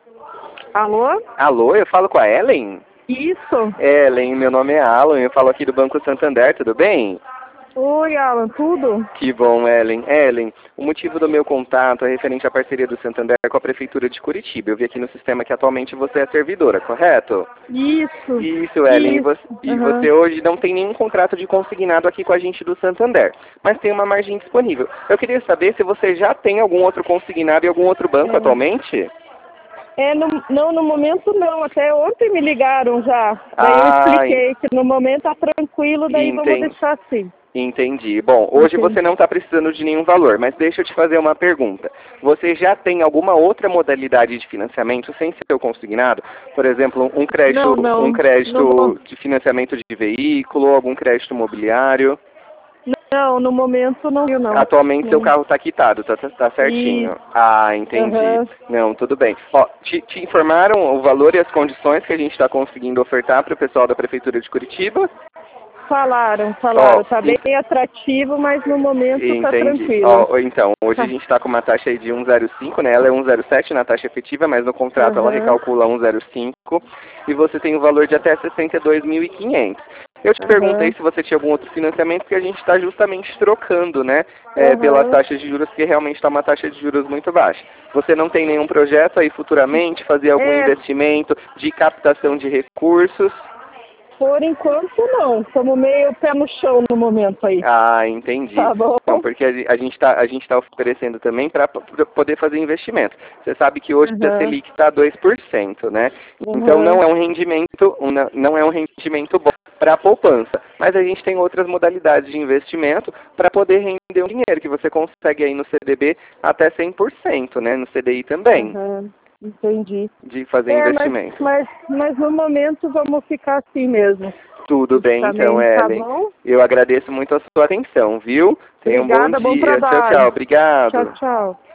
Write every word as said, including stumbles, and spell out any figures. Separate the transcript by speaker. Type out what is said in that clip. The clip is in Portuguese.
Speaker 1: Alô?
Speaker 2: Alô, eu falo com a Ellen?
Speaker 1: Isso.
Speaker 2: Ellen, meu nome é Alan, eu falo aqui do Banco Santander, tudo bem?
Speaker 1: Oi, Alan, tudo?
Speaker 2: Que bom, Ellen. Ellen, o motivo do meu contato é referente à parceria do Santander com a Prefeitura de Curitiba. Eu vi aqui no sistema que atualmente você é servidora, correto?
Speaker 1: Isso.
Speaker 2: Isso, Ellen.
Speaker 1: Isso.
Speaker 2: E você, e
Speaker 1: Uhum.
Speaker 2: você hoje não tem nenhum contrato de consignado aqui com a gente do Santander, mas tem uma margem disponível. Eu queria saber se você já tem algum outro consignado em algum outro banco
Speaker 1: É,
Speaker 2: atualmente?
Speaker 1: é no, não, no momento não. Até ontem me ligaram já. Daí eu
Speaker 2: Ah,
Speaker 1: expliquei que no momento tá tranquilo, daí vamos
Speaker 2: entendi.
Speaker 1: deixar assim.
Speaker 2: Entendi. Bom, hoje
Speaker 1: Entendi.
Speaker 2: você não está precisando de nenhum valor, mas deixa eu te fazer uma pergunta. Você já tem alguma outra modalidade de financiamento sem ser o consignado? Por exemplo, um crédito,
Speaker 1: Não,
Speaker 2: um
Speaker 1: não. No, mo-
Speaker 2: crédito de financiamento de veículo, algum crédito imobiliário?
Speaker 1: não, no momento não. Eu não.
Speaker 2: Atualmente seu
Speaker 1: não.
Speaker 2: carro está quitado, tá, tá, tá certinho.
Speaker 1: Isso.
Speaker 2: Ah, entendi.
Speaker 1: Aham.
Speaker 2: Não, tudo bem. Ó, te, te informaram o valor e as condições que a gente está conseguindo ofertar para o pessoal da Prefeitura de Curitiba?
Speaker 1: Falaram,
Speaker 2: Ó,
Speaker 1: falaram. Tá bem atrativo, mas no momento tá
Speaker 2: entendi.
Speaker 1: tranquilo.
Speaker 2: Ó, então, hoje a
Speaker 1: Tá.
Speaker 2: gente está com uma taxa aí de um vírgula zero cinco, né? Ela é um vírgula zero sete na taxa efetiva, mas no contrato ela
Speaker 1: Aham.
Speaker 2: recalcula um vírgula zero cinco e você tem o valor de até sessenta e dois mil e quinhentos. Eu te perguntei
Speaker 1: Aham.
Speaker 2: se você tinha algum outro financiamento, porque a gente está justamente trocando, né? É, pela
Speaker 1: Aham.
Speaker 2: taxa de juros, que realmente está uma taxa de juros muito baixa. Você não tem nenhum projeto aí futuramente, fazer algum
Speaker 1: É,
Speaker 2: investimento de captação de recursos?
Speaker 1: por enquanto não. Estamos meio pé no chão no momento aí.
Speaker 2: Ah, entendi.
Speaker 1: Tá bom?
Speaker 2: Então, porque a a gente está a gente tá oferecendo também para poder fazer investimento. Você sabe que hoje a
Speaker 1: Aham.
Speaker 2: Selic está dois por cento, né? Então não
Speaker 1: Aham.
Speaker 2: é um rendimento, um- não é um rendimento bom para a poupança. Mas a gente tem outras modalidades de investimento para poder render um dinheiro que você consegue aí no C D B até cem por cento, né? No C D I também,
Speaker 1: Aham. Entendi.
Speaker 2: de fazer
Speaker 1: É, mas,
Speaker 2: investimento.
Speaker 1: mas, mas no momento vamos ficar assim mesmo.
Speaker 2: Tudo bem, então,
Speaker 1: Também, tá
Speaker 2: Ellen.
Speaker 1: bom?
Speaker 2: Eu agradeço muito a sua atenção, viu? Tenha um bom
Speaker 1: Obrigada, bom
Speaker 2: dia. Tchau, tchau.
Speaker 1: trabalho. Tchau,
Speaker 2: Obrigado.
Speaker 1: tchau.